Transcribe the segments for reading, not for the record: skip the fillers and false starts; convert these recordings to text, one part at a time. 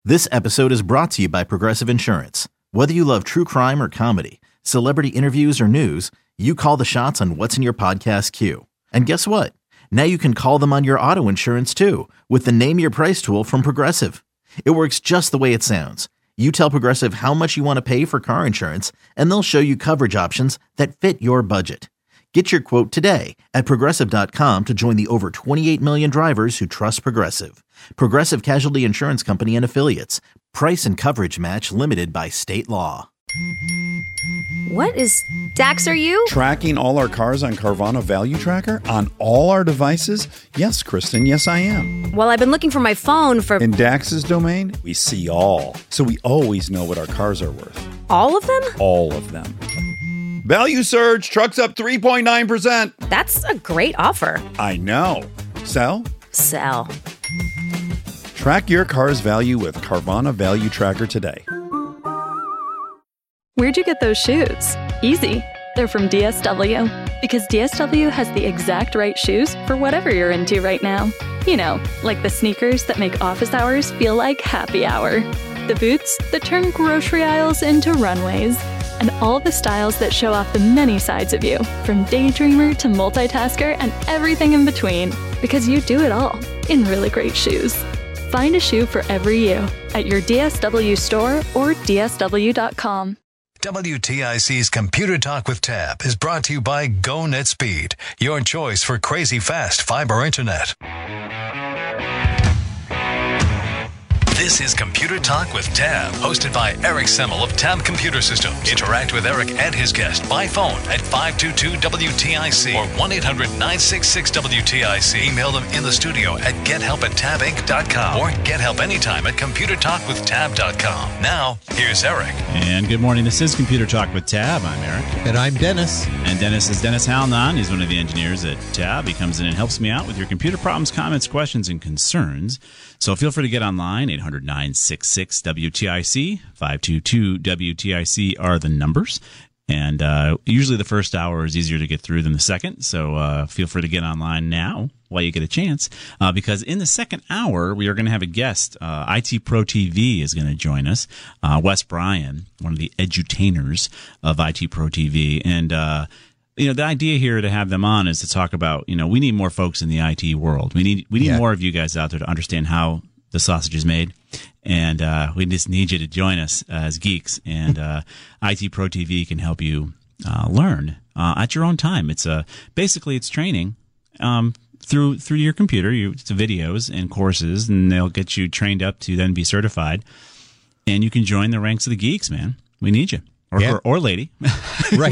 This episode is brought to you by Progressive Insurance. Whether you love true crime or comedy, celebrity interviews or news, you call the shots on what's in your podcast queue. And guess what? Now you can call them on your auto insurance too with the Name Your Price tool from Progressive. It works just the way it sounds. You tell Progressive how much you want to pay for car insurance, and they'll show you coverage options that fit your budget. Get your quote today at Progressive.com to join the over 28 million drivers who trust Progressive. Progressive Casualty Insurance Company and Affiliates. Price and coverage match limited by state law. What is Dax, are you? Tracking all our cars on Carvana Value Tracker on all our devices? Yes, Kristen, yes I am. Well, I've been looking for my phone for... In Dax's domain, we see all. So we always know what our cars are worth. All of them? All of them. Value surge, trucks up 3.9%. That's a great offer. I know. Sell? Sell. Track your car's value with Carvana Value Tracker today. Where'd you get those shoes? Easy. They're from DSW. Because DSW has the exact right shoes for whatever you're into right now. You know, like the sneakers that make office hours feel like happy hour. The boots that turn grocery aisles into runways. And all the styles that show off the many sides of you, from daydreamer to multitasker and everything in between. Because you do it all in really great shoes. Find a shoe for every you at your DSW store or DSW.com. WTIC's Computer Talk with Tab is brought to you by GoNetspeed, your choice for crazy fast fiber internet. This is Computer Talk with Tab, hosted by Eric Semmel of Tab Computer Systems. Interact with Eric and his guest by phone at 522-WTIC or 1-800-966-WTIC. Email them in the studio at gethelp@tabinc.com or get help anytime at computertalkwithtab.com. Now, here's Eric. And good morning. This is Computer Talk with Tab. I'm Eric. And I'm Dennis. And Dennis is Dennis Halnan. He's one of the engineers at Tab. He comes in and helps me out with your computer problems, comments, questions, and concerns. So feel free to get online. 800-966-WTIC, 522-WTIC are the numbers. And usually the first hour is easier to get through than the second. So feel free to get online now while you get a chance. Because in the second hour, we are going to have a guest. IT Pro TV is going to join us. Wes Bryan, one of the edutainers of IT Pro TV. And the idea here to have them on is to talk about, we need more folks in the IT world. We need more of you guys out there to understand how the sausage is made. And we just need you to join us as geeks. And IT Pro TV can help you learn at your own time. It's basically it's training through your computer. It's videos and courses, and they'll get you trained up to then be certified. And you can join the ranks of the geeks, man. We need you. Or lady. Right.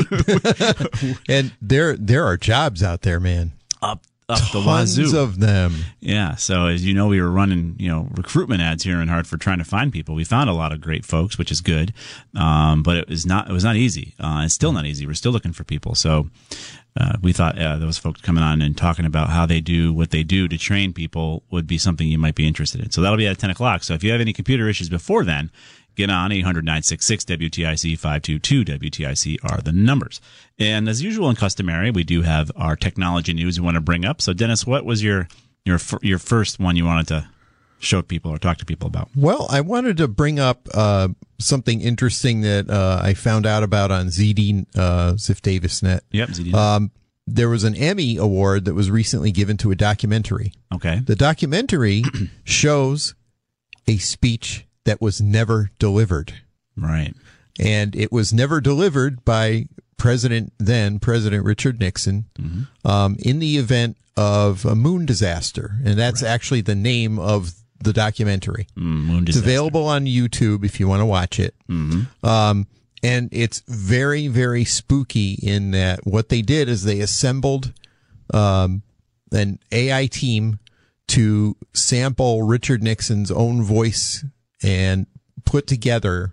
And there are jobs out there, man. Up the wazoo. Tons of them. Yeah. So as you know, we were running, recruitment ads here in Hartford trying to find people. We found a lot of great folks, which is good. But it was not easy. It's still not easy. We're still looking for people. So we thought those folks coming on and talking about how they do what they do to train people would be something you might be interested in. So that'll be at 10 o'clock. So if you have any computer issues before then, get on 800-966-WTIC, 522-WTIC are the numbers. And as usual and customary, we do have our technology news we want to bring up. So Dennis, what was your first one you wanted to show people or talk to people about? Well, I wanted to bring up something interesting that I found out about on ZD, Ziff Davis.net. Yep, ZD. There was an Emmy award that was recently given to a documentary. Okay. The documentary shows a speech that was never delivered. Right. And it was never delivered by President Richard Nixon, in the event of a moon disaster. And that's actually the name of the documentary. Moon disaster. It's available on YouTube if you want to watch it. And it's very, very spooky in that what they did is they assembled an AI team to sample Richard Nixon's own voice and put together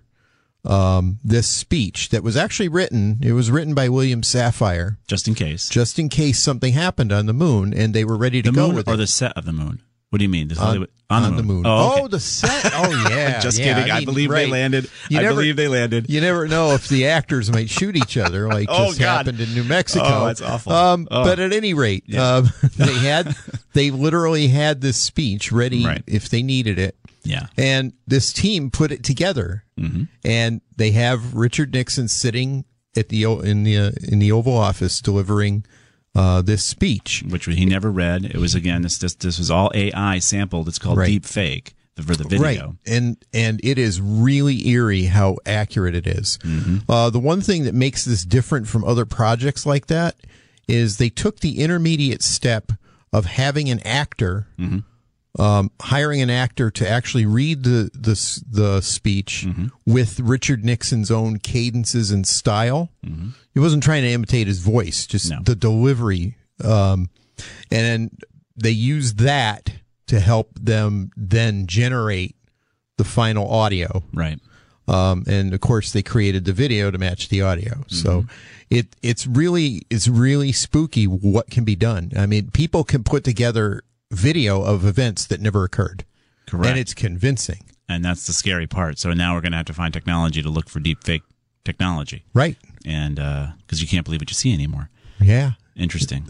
this speech that was actually written. It was written by William Safire. Just in case. Just in case something happened on the moon and they were ready to go with it. Or the set of the moon? What do you mean? This on the moon. Oh, okay. The set. Oh, yeah. Just yeah. kidding. I believe they landed. I believe they landed. You never know if the actors might shoot each other, like just happened in New Mexico. Oh, that's awful. But at any rate, they literally had this speech ready if they needed it. Yeah. And this team put it together, and they have Richard Nixon sitting at in the Oval Office delivering this speech, which he never read. It was this was all AI sampled. It's called deep fake for the video, right? And it is really eerie how accurate it is. The one thing that makes this different from other projects like that is they took the intermediate step of having an actor. Hiring an actor to actually read the speech with Richard Nixon's own cadences and style. He wasn't trying to imitate his voice, just the delivery. And then they used that to help them then generate the final audio. Right. And of course they created the video to match the audio. So it's really spooky what can be done. I mean, people can put together video of events that never occurred. Correct. And it's convincing. And that's the scary part. So now we're going to have to find technology to look for deep fake technology. Right. And because you can't believe what you see anymore. Yeah. Interesting.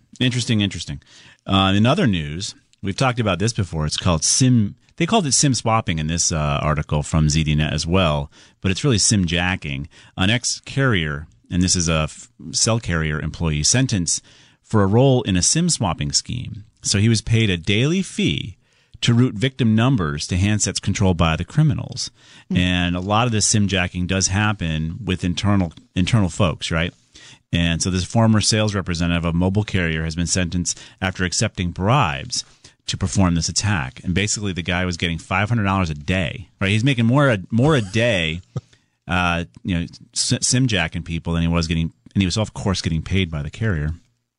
In other news, we've talked about this before. It's called they called it SIM swapping in this article from ZDNet as well, but it's really SIM jacking. An ex-carrier, and this is a cell carrier employee, sentenced for a role in a SIM swapping scheme. So he was paid a daily fee to route victim numbers to handsets controlled by the criminals. And a lot of this SIM jacking does happen with internal folks, right? And so this former sales representative of a mobile carrier has been sentenced after accepting bribes to perform this attack. And basically the guy was getting $500 a day, right? He's making more a day, SIM jacking people than he was getting, and he was of course getting paid by the carrier.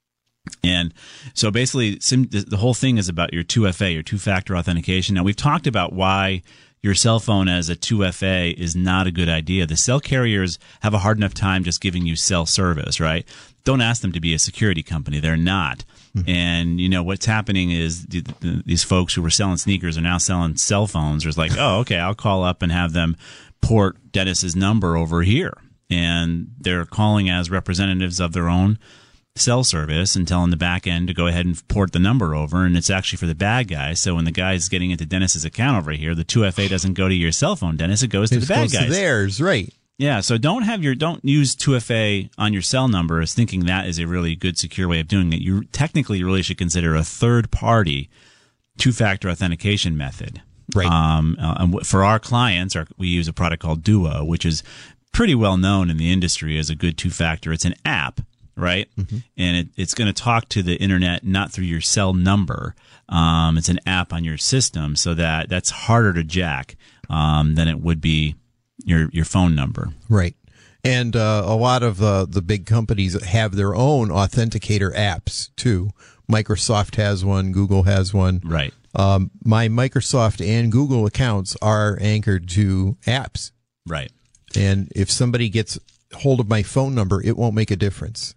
And so basically, the whole thing is about your 2FA, your two-factor authentication. Now, we've talked about why your cell phone as a 2FA is not a good idea. The cell carriers have a hard enough time just giving you cell service, right? Don't ask them to be a security company. They're not. And, what's happening is these folks who were selling sneakers are now selling cell phones. There's like, oh, okay, I'll call up and have them port Dennis's number over here. And they're calling as representatives of their own cell service and telling the back end to go ahead and port the number over, and it's actually for the bad guy. So when the guy's getting into Dennis's account over here, the 2FA doesn't go to your cell phone, Dennis. It goes to the bad guys. To theirs, right? Yeah. So don't use 2FA on your cell number as thinking that is a really good secure way of doing it. You really should consider a third party two-factor authentication method. Right. For our clients, we use a product called Duo, which is pretty well known in the industry as a good two-factor. It's an app. Right? And it's going to talk to the internet, not through your cell number. It's an app on your system, so that's harder to jack than it would be your phone number. Right. And a lot of the big companies have their own authenticator apps, too. Microsoft has one. Google has one. Right. My Microsoft and Google accounts are anchored to apps. Right. And if somebody gets hold of my phone number, it won't make a difference.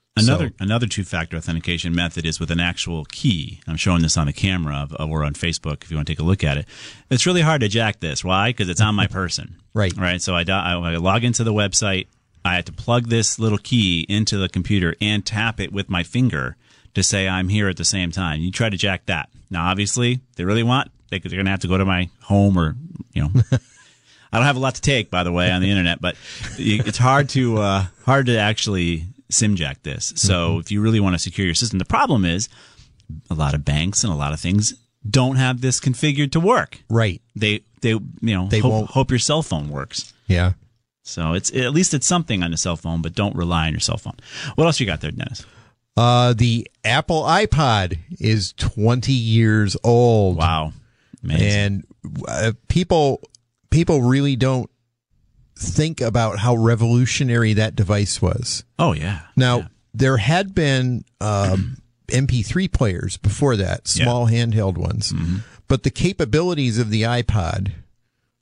Another two-factor authentication method is with an actual key. I'm showing this on the camera or on Facebook if you want to take a look at it. It's really hard to jack this. Why? Because it's on my person. Right. So I log into the website. I have to plug this little key into the computer and tap it with my finger to say I'm here at the same time. You try to jack that. Now, obviously, they're going to have to go to my home or, I don't have a lot to take, by the way, on the internet, but it's hard to actually SIM jack this. So if you really want to secure your system, the problem is a lot of banks and a lot of things don't have this configured to work. Right. They hope your cell phone works. Yeah. So at least it's something on the cell phone, but don't rely on your cell phone. What else you got there, Dennis? The Apple iPod is 20 years old. Wow. Amazing. And people really don't think about how revolutionary that device was. Oh, yeah. Now, there had been MP3 players before that, small handheld ones. But the capabilities of the iPod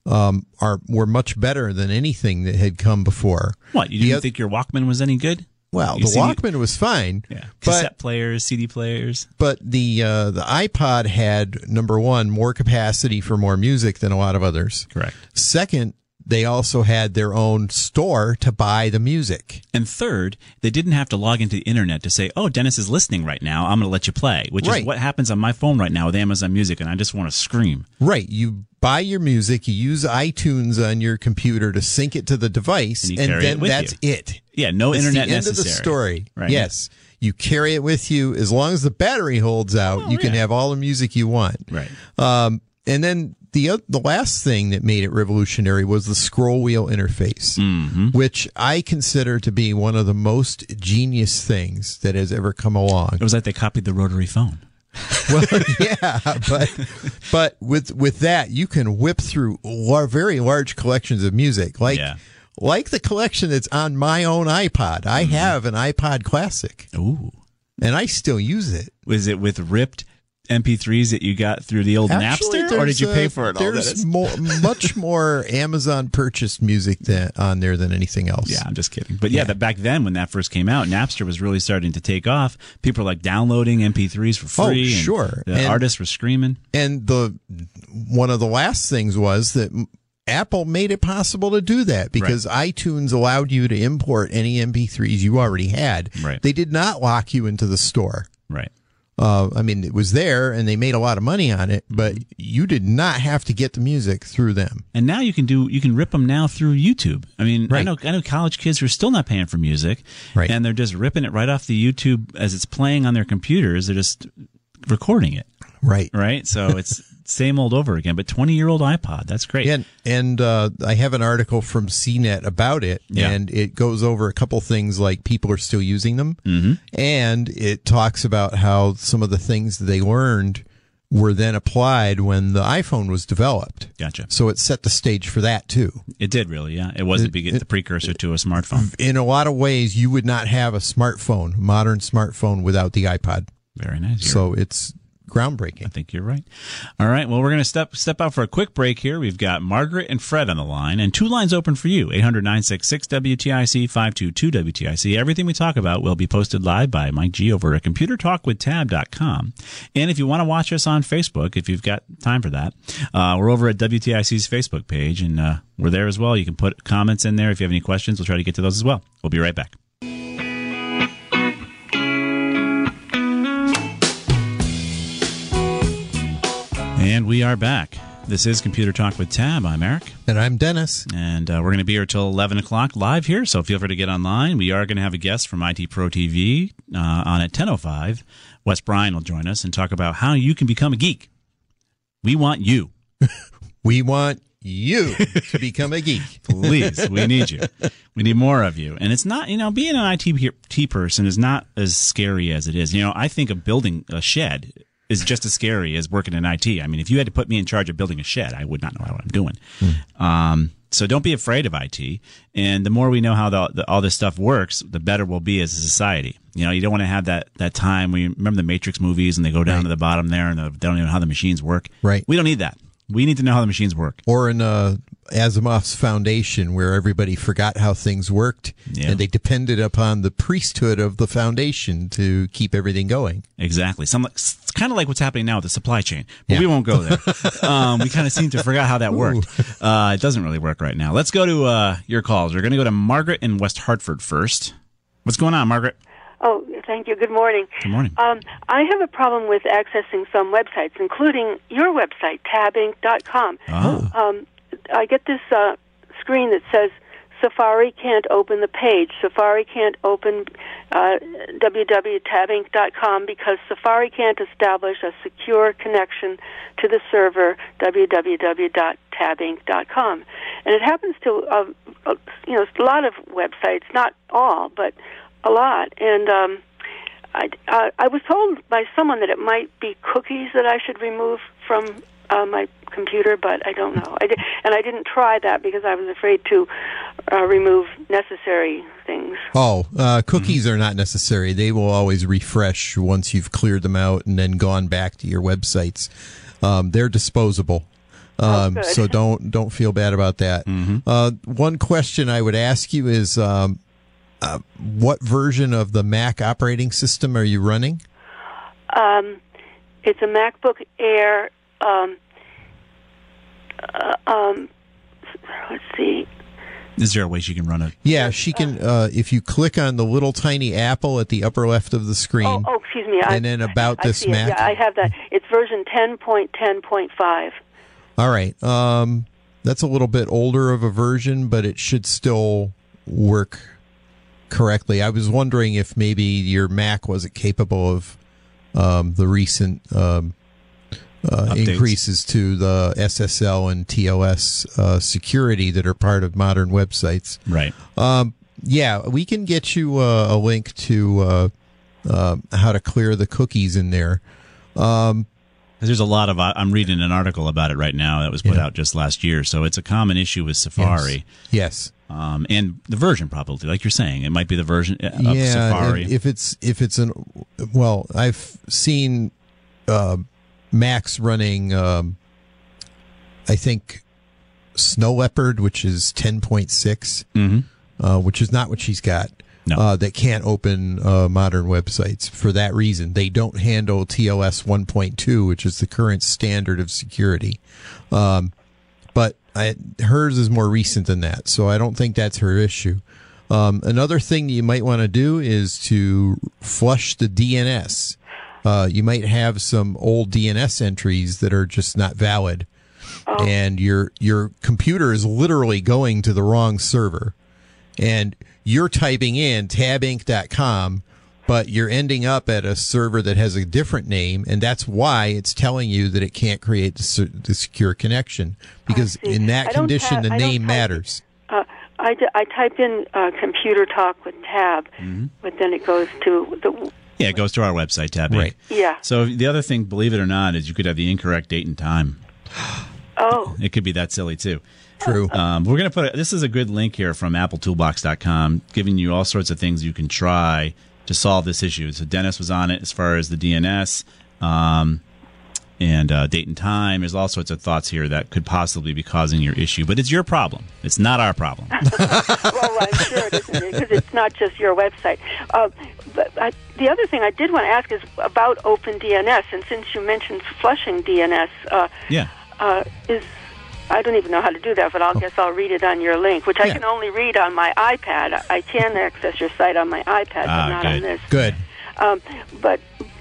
were much better than anything that had come before. What, you didn't think your Walkman was any good? Well, You the see- Walkman was fine. Yeah, but cassette players, CD players. But the iPod had, number one, more capacity for more music than a lot of others. Correct. Second, they also had their own store to buy the music. And third, they didn't have to log into the internet to say, "Oh, Dennis is listening right now. I'm going to let you play," which Right. is what happens on my phone right now with Amazon Music, and I just want to scream. Right. You buy your music, you use iTunes on your computer to sync it to the device, And you and carry then it with that's you. it. Yeah, no It's internet the end necessary. of the story. Right. Yes. You carry it with you. As long as the battery holds out, you can have all the music you want. Right. And then the last thing that made it revolutionary was the scroll wheel interface, which I consider to be one of the most genius things that has ever come along. It was like they copied the rotary phone. Well, yeah, but with that, you can whip through very large collections of music, like the collection that's on my own iPod. I have an iPod Classic, Ooh. and I still use it. Was it with ripped MP3s that you got through the old Actually, Napster, or did you pay for it all? There's much more Amazon purchased music on there than anything else. Yeah, I'm just kidding. But yeah, back then when that first came out, Napster was really starting to take off. People were like downloading MP3s for free. Oh, sure. And the artists were screaming. And one of the last things was that Apple made it possible to do that because iTunes allowed you to import any MP3s you already had. Right. They did not lock you into the store. Right. I mean, it was there, and they made a lot of money on it, but you did not have to get the music through them. And now you can rip them now through YouTube. I mean, Right. I know college kids who are still not paying for music, Right. and they're just ripping it right off the YouTube as it's playing on their computers. They're just recording it, Right. right? So it's same old over again. But 20-year-old iPod, that's great. And I have an article from CNET about it, Yeah. and it goes over a couple things like people are still using them, and it talks about how some of the things that they learned were then applied when the iPhone was developed. Gotcha. So it set the stage for that too. It did really, yeah. It was the precursor to a smartphone. In a lot of ways, you would not have a smartphone, modern smartphone, without the iPod. Very nice. So it's groundbreaking. I think you're right. All right. Well, we're going to step out for a quick break here. We've got Margaret and Fred on the line, and two lines open for you: 800-966-WTIC, 522-WTIC. Everything we talk about will be posted live by Mike G over at ComputerTalkWithTab.com. And if you want to watch us on Facebook, if you've got time for that, we're over at WTIC's Facebook page, and we're there as well. You can put comments in there. If you have any questions, we'll try to get to those as well. We'll be right back. And we are back. This is Computer Talk with Tab. I'm Eric. And I'm Dennis. And we're going to be here till 11 o'clock live here, so feel free to get online. We are going to have a guest from IT Pro TV on at 10:05. Wes Bryan will join us and talk about how you can become a geek. We want you. We want you to become a geek. Please, we need you. We need more of you. And it's not, being an IT person is not as scary as it is. I think of building a shed is just as scary as working in IT. I mean, if you had to put me in charge of building a shed, I would not know what I'm doing. So don't be afraid of IT. And the more we know how all this stuff works, the better we'll be as a society. You don't want to have that time. We remember the Matrix movies and they go down to the bottom there and they don't even know how the machines work. Right. We don't need that. We need to know how the machines work. Or in Asimov's Foundation, where everybody forgot how things worked, and they depended upon the priesthood of the foundation to keep everything going. Exactly. It's kind of like what's happening now with the supply chain, but we won't go there. We kind of seem to forget how that worked. It doesn't really work right now. Let's go to your calls. We're going to go to Margaret in West Hartford first. What's going on, Margaret? Oh, thank you. Good morning. Good morning. I have a problem with accessing some websites, including your website, tabinc.com. Oh. I get this screen that says Safari can't open the page. Safari can't open www.tabinc.com because Safari can't establish a secure connection to the server www.tabinc.com. And it happens to a lot of websites, not all, but a lot. And I was told by someone that it might be cookies that I should remove from my computer, but I don't know. I didn't try that because I was afraid to remove necessary things. Cookies are not necessary. They will always refresh once you've cleared them out and then gone back to your websites. They're disposable. So don't feel bad about that. One question I would ask you is, what version of the Mac operating system are you running? It's a MacBook Air. Let's see. Is there a way she can run it? Yeah, she can. If you click on the little tiny apple at the upper left of the screen. Oh, excuse me. And then about this see Mac. Yeah, I have that. It's version 10.10.5. All right. That's a little bit older of a version, but it should still work correctly. I was wondering if maybe your Mac wasn't capable of the recent increases to the SSL and TLS security that are part of modern websites. Right. Yeah, we can get you a link to how to clear the cookies in there. There's a lot of. I'm reading an article about it right now that was put out just last year. So it's a common issue with Safari. Yes. And the version probably, like you're saying, it might be the version of Safari. If it's I've seen Macs running, I think Snow Leopard, which is 10.6, which is not what she's got. No. That can't open modern websites for that reason. They don't handle TLS 1.2, which is the current standard of security. But hers is more recent than that, so I don't think that's her issue. Another thing you might want to do is to flush the DNS. You might have some old DNS entries that are just not valid, and your computer is literally going to the wrong server, and you're typing in tabinc.com, but you're ending up at a server that has a different name, and that's why it's telling you that it can't create the secure connection, because in that condition, the name matters. I typed in Computer Talk with Tab, but then it goes to the... Yeah, it goes to our website, Tab Inc. Right. Yeah. So the other thing, believe it or not, is you could have the incorrect date and time. Oh. It could be that silly, too. True. We're going to this is a good link here from appletoolbox.com, giving you all sorts of things you can try to solve this issue. So Dennis was on it as far as the DNS and date and time. There's all sorts of thoughts here that could possibly be causing your issue. But it's your problem. It's not our problem. Well, I'm sure it isn't, because it's not just your website. But the other thing I did want to ask is about OpenDNS. And since you mentioned flushing DNS, I don't even know how to do that, but I guess I'll read it on your link, which I can only read on my iPad. I can access your site on my iPad, but not on this. Good. But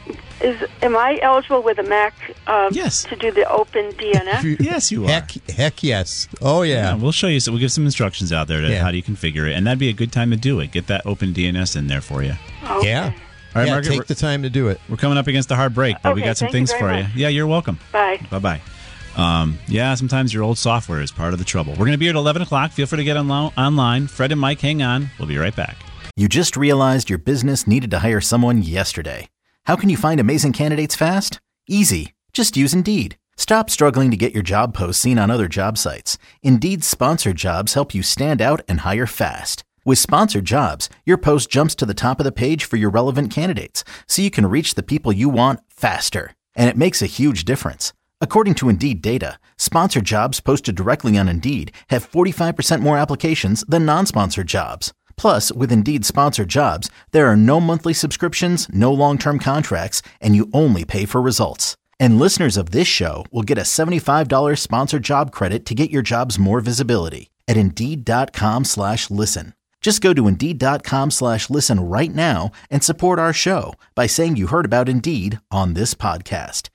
am I eligible with a Mac to do the OpenDNS? Yes, you are. Heck yes. Oh, yeah. We'll show you. So we'll give some instructions out there to how do you configure it, and that'd be a good time to do it. Get that OpenDNS in there for you. Okay. Yeah. All right, Margaret, take the time to do it. We're coming up against a hard break, but we got some things for you. Yeah, you're welcome. Bye. Bye-bye. Sometimes your old software is part of the trouble. We're going to be here at 11 o'clock. Feel free to get online. Fred and Mike, hang on. We'll be right back. You just realized your business needed to hire someone yesterday. How can you find amazing candidates fast? Easy. Just use Indeed. Stop struggling to get your job posts seen on other job sites. Indeed's sponsored jobs help you stand out and hire fast. With sponsored jobs, your post jumps to the top of the page for your relevant candidates, so you can reach the people you want faster. And it makes a huge difference. According to Indeed data, sponsored jobs posted directly on Indeed have 45% more applications than non-sponsored jobs. Plus, with Indeed sponsored jobs, there are no monthly subscriptions, no long-term contracts, and you only pay for results. And listeners of this show will get a $75 sponsored job credit to get your jobs more visibility at Indeed.com/listen. Just go to Indeed.com/listen right now and support our show by saying you heard about Indeed on this podcast.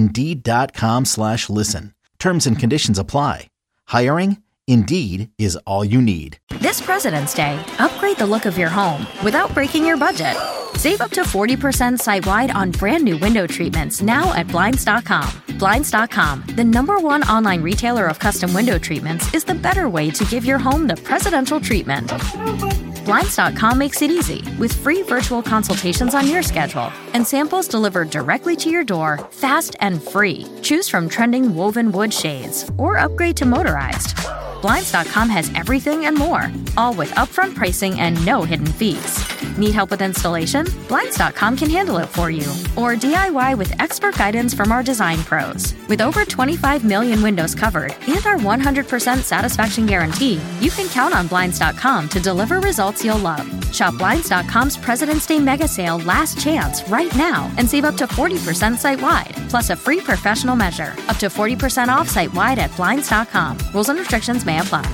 Indeed.com/listen. Terms and conditions apply. Hiring? Indeed is all you need. This President's Day, upgrade the look of your home without breaking your budget. Save up to 40% site-wide on brand new window treatments now at Blinds.com. Blinds.com, the #1 online retailer of custom window treatments, is the better way to give your home the presidential treatment. Blinds.com makes it easy with free virtual consultations on your schedule and samples delivered directly to your door, fast and free. Choose from trending woven wood shades or upgrade to motorized. Blinds.com has everything and more, all with upfront pricing and no hidden fees. Need help with installation? Blinds.com can handle it for you. Or DIY with expert guidance from our design pros. With over 25 million windows covered and our 100% satisfaction guarantee, you can count on Blinds.com to deliver results you'll love. Shop Blinds.com's President's Day mega sale last chance right now and save up to 40% site-wide, plus a free professional measure. Up to 40% off site-wide at Blinds.com. Rules and restrictions may apply.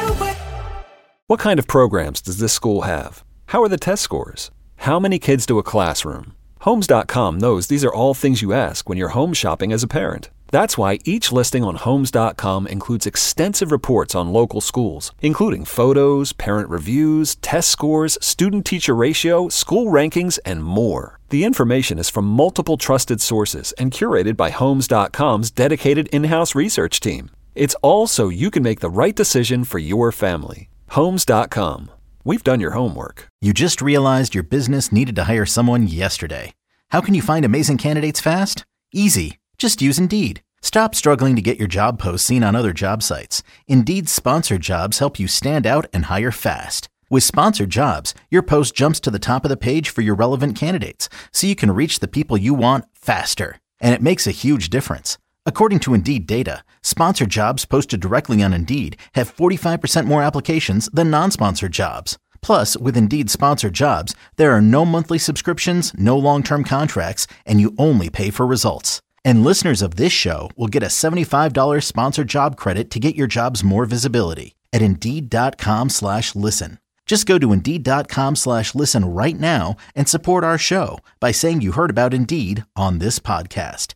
What kind of programs does this school have? How are the test scores? How many kids do a classroom? Homes.com knows these are all things you ask when you're home shopping as a parent. That's why each listing on Homes.com includes extensive reports on local schools, including photos, parent reviews, test scores, student-teacher ratio, school rankings, and more. The information is from multiple trusted sources and curated by Homes.com's dedicated in-house research team. It's all so you can make the right decision for your family. Homes.com. We've done your homework. You just realized your business needed to hire someone yesterday. How can you find amazing candidates fast? Easy. Just use Indeed. Stop struggling to get your job posts seen on other job sites. Indeed's sponsored jobs help you stand out and hire fast. With sponsored jobs, your post jumps to the top of the page for your relevant candidates, so you can reach the people you want faster. And it makes a huge difference. According to Indeed data, sponsored jobs posted directly on Indeed have 45% more applications than non-sponsored jobs. Plus, with Indeed sponsored jobs, there are no monthly subscriptions, no long-term contracts, and you only pay for results. And listeners of this show will get a $75 sponsored job credit to get your jobs more visibility at Indeed.com/listen. Just go to Indeed.com/listen right now and support our show by saying you heard about Indeed on this podcast.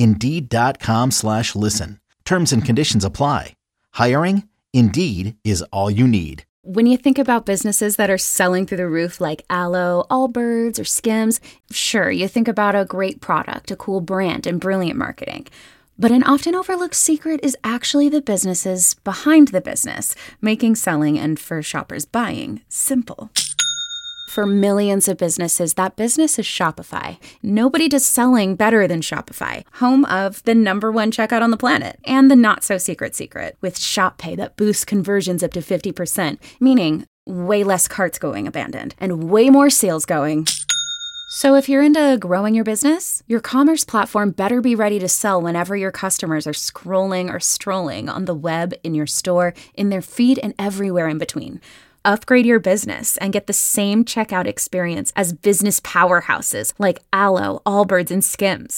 Indeed.com/listen. Terms and conditions apply. Hiring? Indeed is all you need. When you think about businesses that are selling through the roof like Aloe, Allbirds, or Skims, sure, you think about a great product, a cool brand, and brilliant marketing. But an often overlooked secret is actually the businesses behind the business, making selling and, for shoppers, buying simple. For millions of businesses, that business is Shopify. Nobody does selling better than Shopify, home of the #1 checkout on the planet and the not-so-secret secret with Shop Pay that boosts conversions up to 50%, meaning way less carts going abandoned and way more sales going. So if you're into growing your business, your commerce platform better be ready to sell whenever your customers are scrolling or strolling on the web, in your store, in their feed, and everywhere in between. Upgrade your business and get the same checkout experience as business powerhouses like Aloe, Allbirds, and Skims.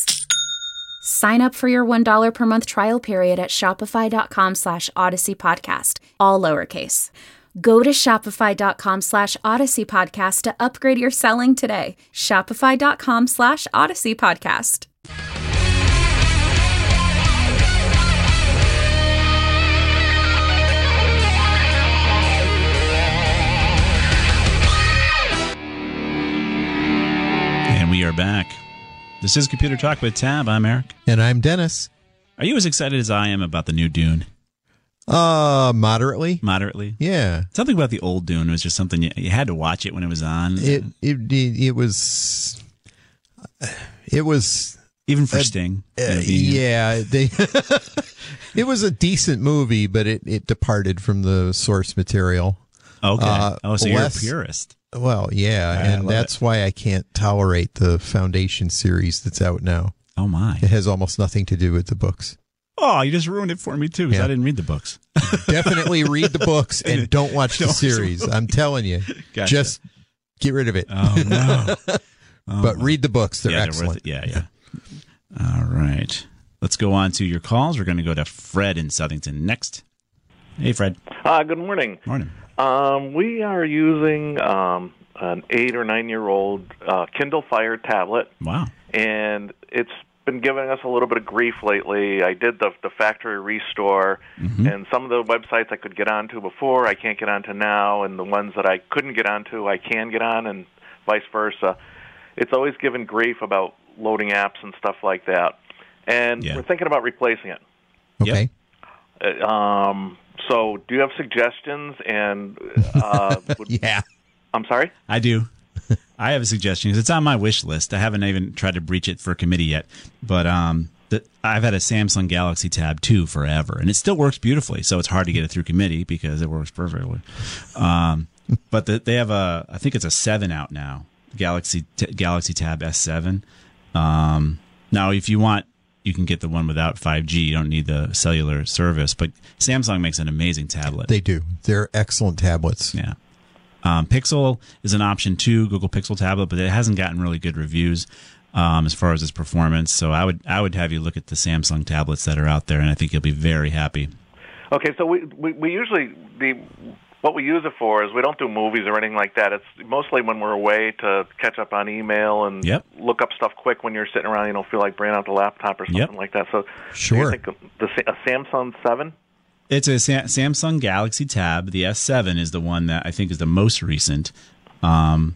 Sign up for your $1 per month trial period at shopify.com/Odyssey Podcast, all lowercase. Go to shopify.com/Odyssey Podcast to upgrade your selling today. Shopify.com/Odyssey Podcast. We are back. This is Computer Talk with Tab. I'm Eric. And I'm Dennis. Are you as excited as I am about the new Dune? Moderately. Moderately? Yeah. Something about the old Dune was just something you had to watch it when it was on. It was even for Sting. Yeah, it was a decent movie, but it departed from the source material. Okay. So you're a purist. Well, yeah, and that's why I can't tolerate the Foundation series that's out now. Oh, my. It has almost nothing to do with the books. Oh, you just ruined it for me, too, because I didn't read the books. Definitely read the books and don't watch the series. I'm telling you. Gotcha. Just get rid of it. Oh, no. But read the books. They're excellent. Yeah. All right. Let's go on to your calls. We're going to go to Fred in Southington next. Hey, Fred. Good morning. Morning. We are using an 8 or 9 year old Kindle Fire tablet. Wow. And it's been giving us a little bit of grief lately. I did the factory restore, and some of the websites I could get onto before I can't get onto now, and the ones that I couldn't get onto I can get on, and vice versa. It's always given grief about loading apps and stuff like that. And we're thinking about replacing it. Okay. So do you have suggestions? And yeah. I'm sorry? I do. I have a suggestion. It's on my wish list. I haven't even tried to breach it for committee yet. But I've had a Samsung Galaxy Tab 2 forever, and it still works beautifully. So it's hard to get it through committee because it works perfectly. But they have I think it's a 7 out now, Galaxy Tab S7. Now, if you want, you can get the one without 5G. You don't need the cellular service. But Samsung makes an amazing tablet. They do. They're excellent tablets. Yeah. Pixel is an option too, Google Pixel tablet, but it hasn't gotten really good reviews as far as its performance. So I would have you look at the Samsung tablets that are out there, and I think you'll be very happy. Okay, so we usually what we use it for is we don't do movies or anything like that. It's mostly when we're away to catch up on email and look up stuff quick when you're sitting around. You don't feel like bringing out the laptop or something like that. So sure, do you think a Samsung 7? It's a Samsung Galaxy Tab. The S7 is the one that I think is the most recent, and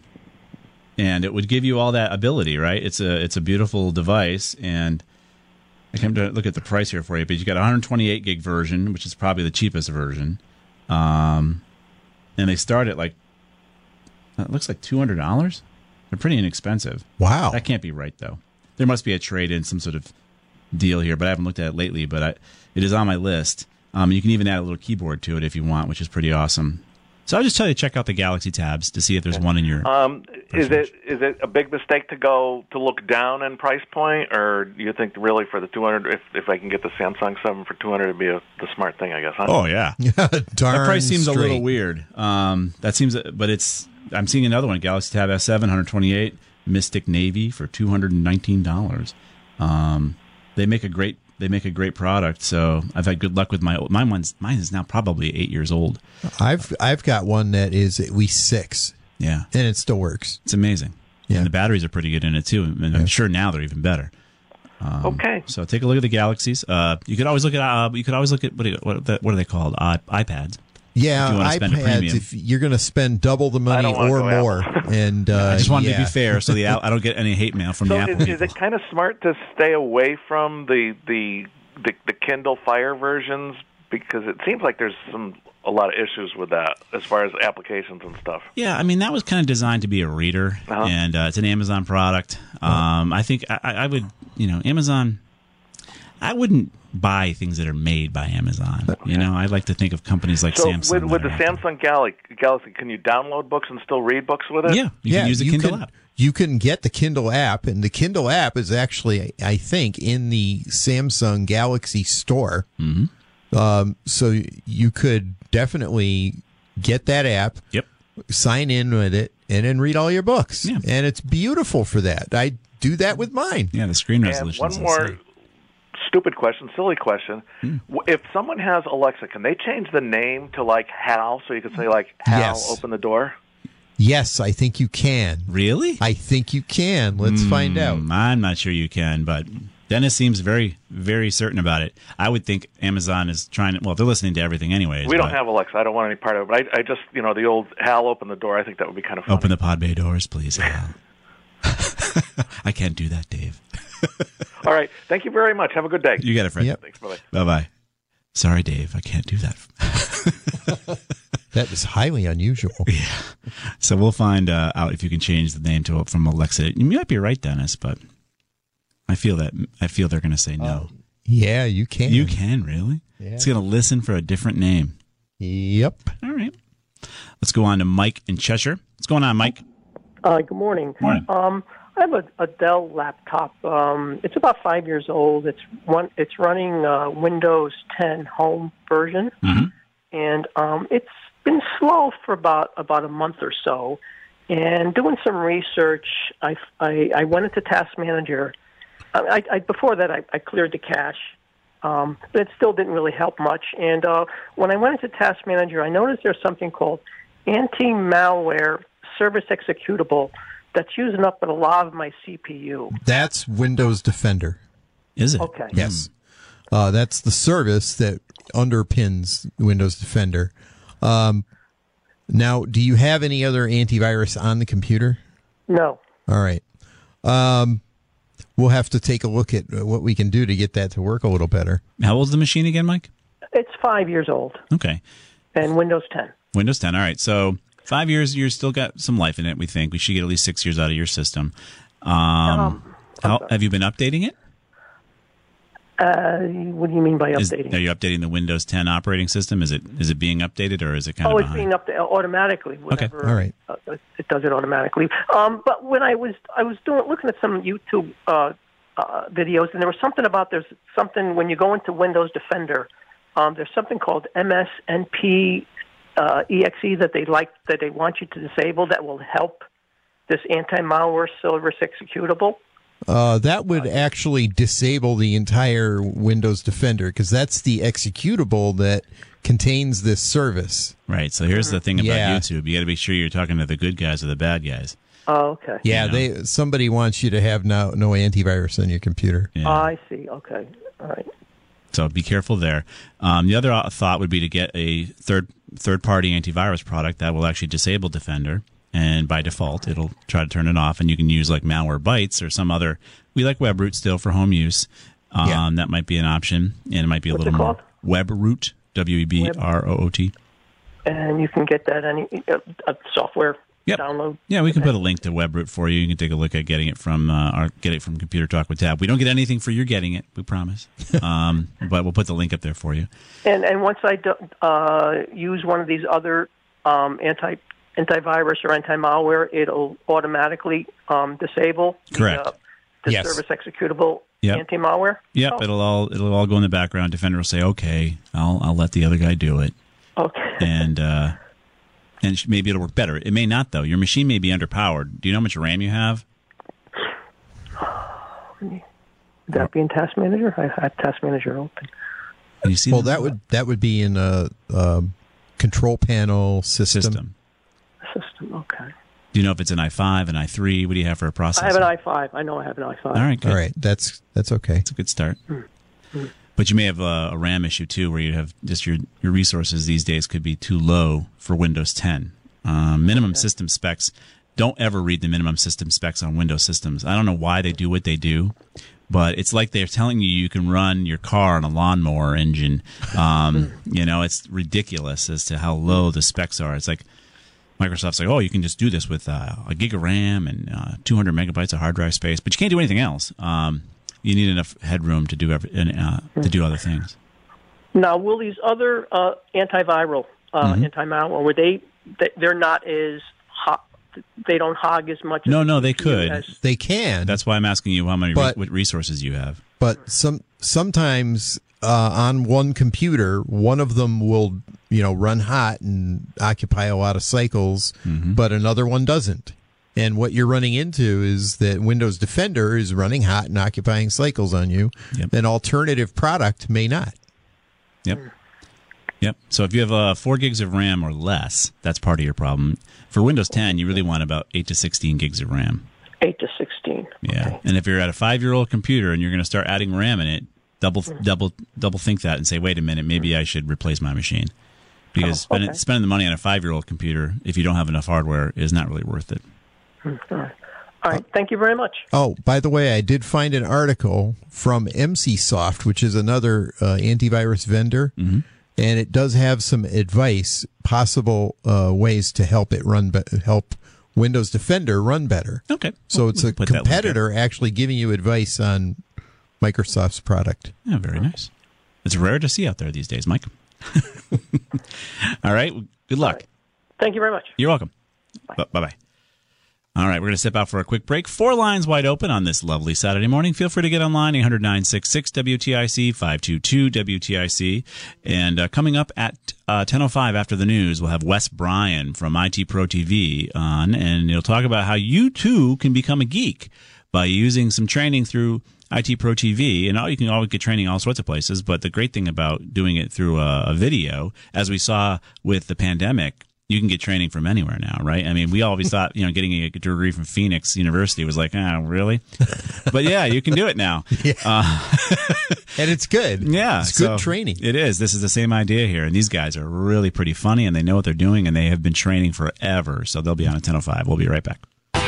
it would give you all that ability, right? It's a beautiful device, and I came to look at the price here for you, but you got a 128 gig version, which is probably the cheapest version, and they start at it looks like $200. They're pretty inexpensive. Wow, that can't be right though. There must be a trade-in, some sort of deal here, but I haven't looked at it lately. But it is on my list. You can even add a little keyboard to it if you want, which is pretty awesome. So I'll just tell you to check out the Galaxy Tabs to see if there's one in your. Is it a big mistake to look down in price point, or do you think really for the 200, if I can get the Samsung 7 for 200, it'd be the smart thing, I guess? Huh? Oh yeah, darn that price seems straight. a little weird. That seems, but I'm seeing another one, Galaxy Tab S7, 128, Mystic Navy for $219. They make a great product, so I've had good luck with mine is now probably 8 years old. I've got one that is at least 6. Yeah, and it still works. It's amazing. Yeah, and the batteries are pretty good in it too, and I'm sure now they're even better. Okay. So take a look at the Galaxies. You could always look at what are they called? iPads. Yeah, if you want to spend a iPads. premium. If you're going to spend double the money or more, and I just wanted to be fair, so I don't get any hate mail from the Apple people. Is it kind of smart to stay away from the Kindle Fire versions, because it seems like there's a lot of issues with that as far as applications and stuff? Yeah, I mean, that was kind of designed to be a reader, and it's an Amazon product. I think I would, Amazon, I wouldn't buy things that are made by Amazon. Okay. I like to think of companies like Samsung. With the Samsung Galaxy, can you download books and still read books with it? Yeah, you can use the Kindle app. You can get the Kindle app, and the Kindle app is actually, I think, in the Samsung Galaxy store. Mm-hmm. So you could definitely get that app, sign in with it, and then read all your books. Yeah. And it's beautiful for that. I do that with mine. Yeah, the screen resolution. And one more silly question. If someone has Alexa, can they change the name to like Hal, so you could say like Hal, open the door? Yes, I think you can. Really? I think you can. Let's find out. I'm not sure you can, but Dennis seems very, very certain about it. I would think Amazon is trying to, well, they're listening to everything anyways. We don't have Alexa. I don't want any part of it. But I just, the old Hal, open the door, I think that would be kind of funny. Open the pod bay doors, please, Hal. I can't do that, Dave. All right. Thank you very much. Have a good day. You got it, Fred. Yep. Thanks. Bye-bye. Bye-bye. Sorry, Dave. I can't do that. That is highly unusual. Yeah. So we'll find out if you can change the name from Alexa. You might be right, Dennis, but I feel they're going to say no. Yeah, you can. You can, really? Yeah. It's going to listen for a different name. Yep. All right. Let's go on to Mike in Cheshire. What's going on, Mike? Good morning. Morning. I have a Dell laptop. It's about 5 years old. It's running Windows 10 Home version, and it's been slow for about a month or so. And doing some research, I went into Task Manager. Before that, I cleared the cache, but it still didn't really help much. And when I went into Task Manager, I noticed there's something called anti-malware service executable that's using up a lot of my CPU. That's Windows Defender. Is it? Okay. Yes. That's the service that underpins Windows Defender. Now, do you have any other antivirus on the computer? No. All right. We'll have to take a look at what we can do to get that to work a little better. How old's the machine again, Mike? It's 5 years old. Okay. And Windows 10. Windows 10. All right. So 5 years, you've still got some life in it, we think. We should get at least 6 years out of your system. Have you been updating it? What do you mean by updating? Are you updating the Windows 10 operating system? Is it being updated, or is it kind of behind? It's being updated automatically. Whenever, okay, all right. It does it automatically. But when I was looking at some YouTube videos, and there was something about when you go into Windows Defender, there's something called MSNP exe that they want you to disable that will help this anti-malware service executable? That would actually disable the entire Windows Defender, because that's the executable that contains this service. Right. So here's the thing about YouTube. You got to be sure you're talking to the good guys or the bad guys. Oh, okay. Yeah, somebody wants you to have no antivirus on your computer. Yeah. I see. Okay. All right. So be careful there. The other thought would be to get a third-party antivirus product that will actually disable Defender, and by default, it'll try to turn it off. And you can use like Malwarebytes or some other. We like WebRoot still for home use. That might be an option, and it might be a little more. WebRoot, WEBROOT. And you can get that any software. Download. Yeah, we can put a link to WebRoot for you. You can take a look at getting it from Computer Talk with Tab. We don't get anything for your getting it, we promise. But we'll put the link up there for you. And once I use one of these other antivirus or anti-malware, it'll automatically disable the service executable anti-malware. Yep, it'll all go in the background. Defender will say, "Okay, I'll let the other guy do it." Okay. And maybe it'll work better. It may not, though. Your machine may be underpowered. Do you know how much RAM you have? Would that be in Task Manager? I have Task Manager open. Can you see that would be in a control panel system. System, okay. Do you know if it's an i5, an i3? What do you have for a processor? I have an i5. I know I have an i5. All right, good. All right, that's okay. It's a good start. But you may have a RAM issue, too, where you have just your resources these days could be too low for Windows 10. Minimum system specs. Don't ever read the minimum system specs on Windows systems. I don't know why they do what they do, but it's like they're telling you can run your car on a lawnmower engine. It's ridiculous as to how low the specs are. It's like Microsoft's like, oh, you can just do this with a gig of RAM and 200 megabytes of hard drive space, but you can't do anything else. You need enough headroom to do to do other things. Now, will these other antiviral, anti-malware, they're not as hot? They don't hog as much. No, they could. They can. That's why I'm asking you how many what resources you have. But sometimes on one computer, one of them will run hot and occupy a lot of cycles, but another one doesn't. And what you're running into is that Windows Defender is running hot and occupying cycles on you. Yep. An alternative product may not. Yep. So if you have 4 gigs of RAM or less, that's part of your problem. For Windows 10, you really want about 8 to 16 gigs of RAM. 8 to 16. Yeah. Okay. And if you're at a 5-year-old computer and you're going to start adding RAM in it, double think that and say, wait a minute, maybe I should replace my machine. Because spending the money on a 5-year-old computer, if you don't have enough hardware, is not really worth it. All right. Thank you very much. Oh, by the way, I did find an article from MCSoft, which is another antivirus vendor, and it does have some advice, possible ways to help it help Windows Defender run better. Okay. So it's a competitor actually giving you advice on Microsoft's product. Yeah, very nice. It's rare to see out there these days, Mike. All right. Good luck. Right. Thank you very much. You're welcome. Bye-bye. All right, we're going to step out for a quick break. 4 lines wide open on this lovely Saturday morning. Feel free to get online, 800-966-WTIC, 522-WTIC. And coming up at 10:05 after the news, we'll have Wes Bryan from IT Pro TV on, and he'll talk about how you, too, can become a geek by using some training through IT Pro TV. And you can always get training all sorts of places, but the great thing about doing it through a video, as we saw with the pandemic, you can get training from anywhere now, right? I mean, we always thought, getting a degree from Phoenix University was like, really? But yeah, you can do it now. And it's good. Yeah. It's good training. It is. This is the same idea here. And these guys are really pretty funny, and they know what they're doing, and they have been training forever. So they'll be on at 10:05. We'll be right back.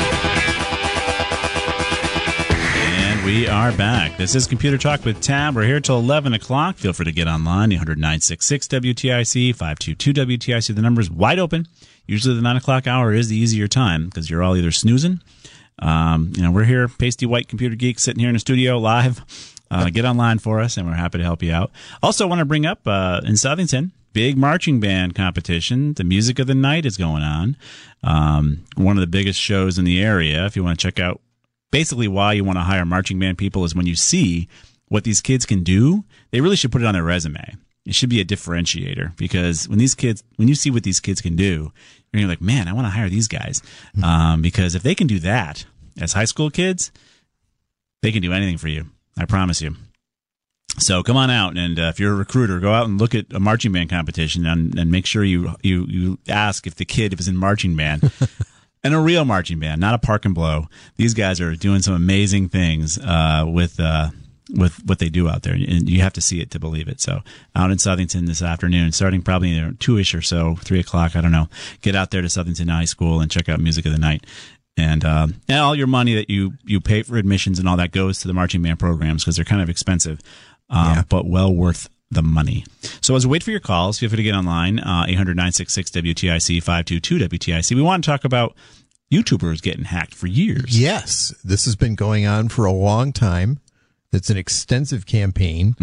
We are back. This is Computer Talk with Tab. We're here till 11 o'clock. Feel free to get online, 800-966-WTIC, 522-WTIC. The number's wide open. Usually the 9 o'clock hour is the easier time because you're all either snoozing. We're here, pasty white computer geeks, sitting here in the studio live. Get online for us, and we're happy to help you out. Also want to bring up in Southington, big marching band competition. The Music of the Night is going on. One of the biggest shows in the area. If you want to check out basically why you want to hire marching band people is when you see what these kids can do, they really should put it on their resume. It should be a differentiator, because when you see what these kids can do, you're like, man, I want to hire these guys. Because if they can do that as high school kids, they can do anything for you. I promise you. So come on out, and if you're a recruiter, go out and look at a marching band competition and make sure you ask if the kid is in marching band. And a real marching band, not a park and blow. These guys are doing some amazing things with what they do out there, and you have to see it to believe it. So out in Southington this afternoon, starting probably 2-ish or so, 3 o'clock, I don't know. Get out there to Southington High School and check out Music of the Night. And all your money that you pay for admissions and all that goes to the marching band programs, because they're kind of expensive, but well worth the money. So as we wait for your calls, feel free to get online, 800-966-WTIC, 522-WTIC. We want to talk about YouTubers getting hacked for years. Yes, this has been going on for a long time. It's an extensive campaign.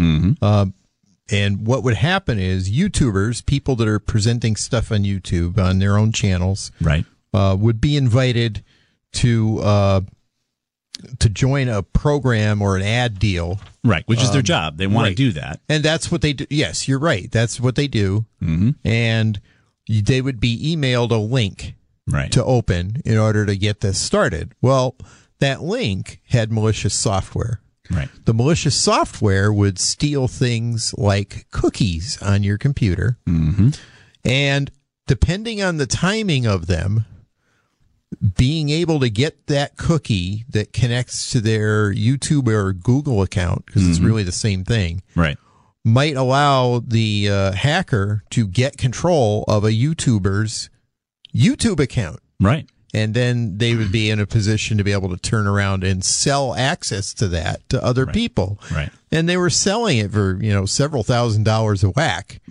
And what would happen is YouTubers, people that are presenting stuff on YouTube on their own channels, right, would be invited to join a program or an ad deal. Right, which is their job. They want to do that. And that's what they do. Yes, you're right. That's what they do. And they would be emailed a link to open in order to get this started. Well, that link had malicious software. Right. The malicious software would steal things like cookies on your computer. And depending on the timing of them, being able to get that cookie that connects to their YouTube or Google account, because it's really the same thing, right, might allow the hacker to get control of a YouTuber's YouTube account. Right. And then they would be in a position to be able to turn around and sell access to that to other people. Right. And they were selling it for, several $1,000s a whack.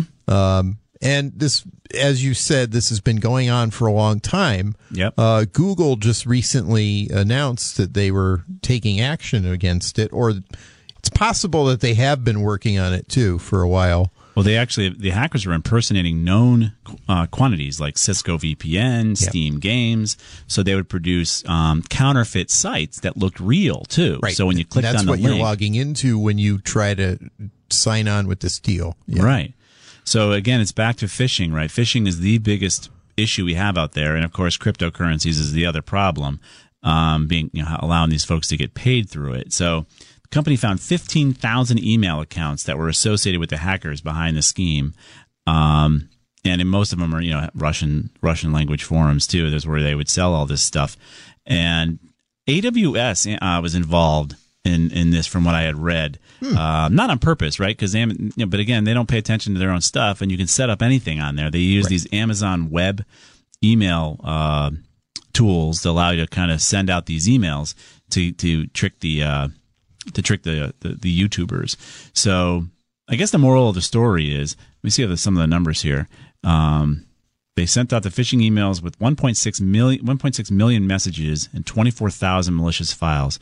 And this, as you said, this has been going on for a long time. Yep. Google just recently announced that they were taking action against it, or it's possible that they have been working on it too for a while. Well, the hackers were impersonating known quantities like Cisco VPN, Steam Games, so they would produce counterfeit sites that looked real too. Right. So when you clicked on the link, that's what you're logging into when you try to sign on with this deal. Yeah. Right. So again, it's back to phishing, right? Phishing is the biggest issue we have out there, and of course, cryptocurrencies is the other problem, allowing these folks to get paid through it. So the company found 15,000 email accounts that were associated with the hackers behind the scheme, and in most of them are Russian language forums too. There's where they would sell all this stuff, and AWS was involved in this, from what I had read, not on purpose, right? Because but again, they don't pay attention to their own stuff, and you can set up anything on there. They use these Amazon Web email tools to allow you to kind of send out these emails to trick the YouTubers. So I guess the moral of the story is, let me see some of the numbers here. They sent out the phishing emails with 1.6 million messages and 24,000 malicious files.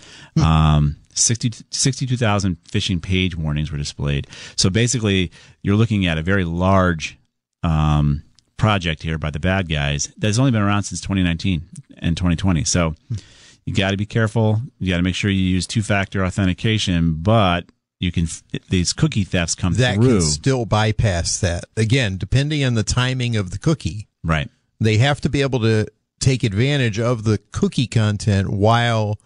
62,000 phishing page warnings were displayed. So basically, you're looking at a very large project here by the bad guys that's only been around since 2019 and 2020. So you got to be careful. You got to make sure you use two-factor authentication, but these cookie thefts come through. That can still bypass that. Again, depending on the timing of the cookie. Right. They have to be able to take advantage of the cookie content while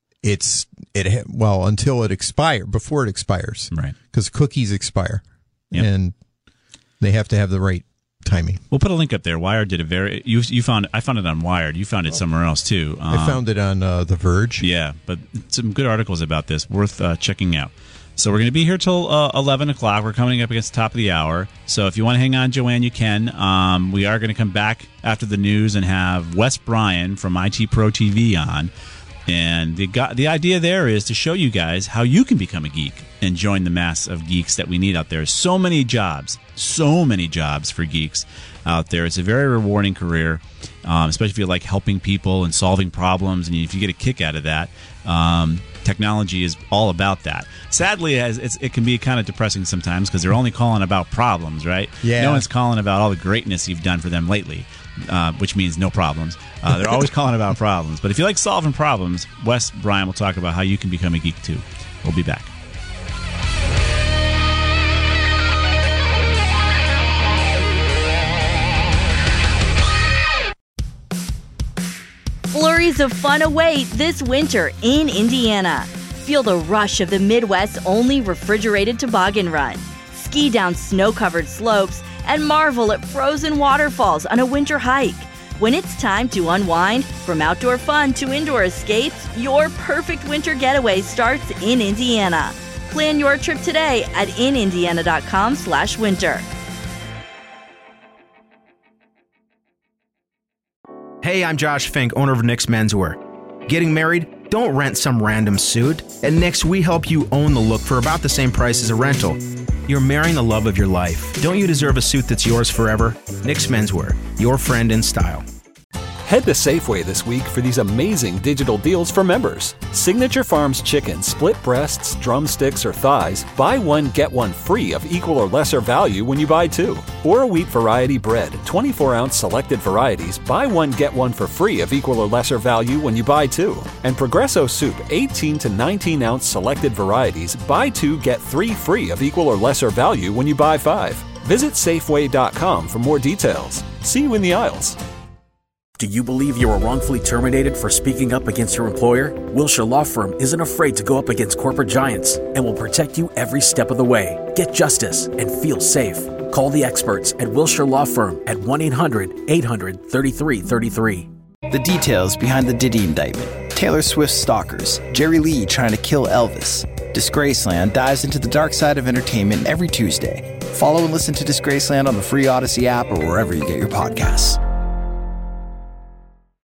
until it expires, before it expires. Right. Because cookies expire. Yep. And they have to have the right timing. We'll put a link up there. Wired did I found it on Wired. You found it somewhere else too. I found it on The Verge. Yeah, but some good articles about this, worth checking out. So we're going to be here till 11 o'clock. We're coming up against the top of the hour. So if you want to hang on, Joanne, you can. We are going to come back after the news and have Wes Bryan from IT Pro TV on. And the idea there is to show you guys how you can become a geek and join the mass of geeks that we need out there. So many jobs for geeks out there. It's a very rewarding career, especially if you like helping people and solving problems. And if you get a kick out of that, technology is all about that. Sadly, it can be kind of depressing sometimes because they're only calling about problems, right? Yeah. No one's calling about all the greatness you've done for them lately, which means no problems. They're always calling about problems. But if you like solving problems, Wes Bryan will talk about how you can become a geek too. We'll be back. Stories of fun await this winter in Indiana. Feel the rush of the Midwest's only refrigerated toboggan run. Ski down snow-covered slopes and marvel at frozen waterfalls on a winter hike. When it's time to unwind, from outdoor fun to indoor escapes, your perfect winter getaway starts in Indiana. Plan your trip today at inindiana.com/winter. Hey, I'm Josh Fink, owner of Nick's Menswear. Getting married? Don't rent some random suit. At Nick's, we help you own the look for about the same price as a rental. You're marrying the love of your life. Don't you deserve a suit that's yours forever? Nick's Menswear, your friend in style. Head to Safeway this week for these amazing digital deals for members. Signature Farms chicken, split breasts, drumsticks, or thighs, buy one, get one free of equal or lesser value when you buy two. Or wheat variety bread, 24-ounce selected varieties, buy one, get one for free of equal or lesser value when you buy two. And Progresso soup, 18 to 19-ounce selected varieties, buy two, get three free of equal or lesser value when you buy five. Visit Safeway.com for more details. See you in the aisles. Do you believe you were wrongfully terminated for speaking up against your employer? Wilshire Law Firm isn't afraid to go up against corporate giants and will protect you every step of the way. Get justice and feel safe. Call the experts at Wilshire Law Firm at 1-800-800-3333. The details behind the Diddy indictment. Taylor Swift stalkers. Jerry Lee trying to kill Elvis. Disgraceland dives into the dark side of entertainment every Tuesday. Follow and listen to Disgraceland on the free Odyssey app or wherever you get your podcasts.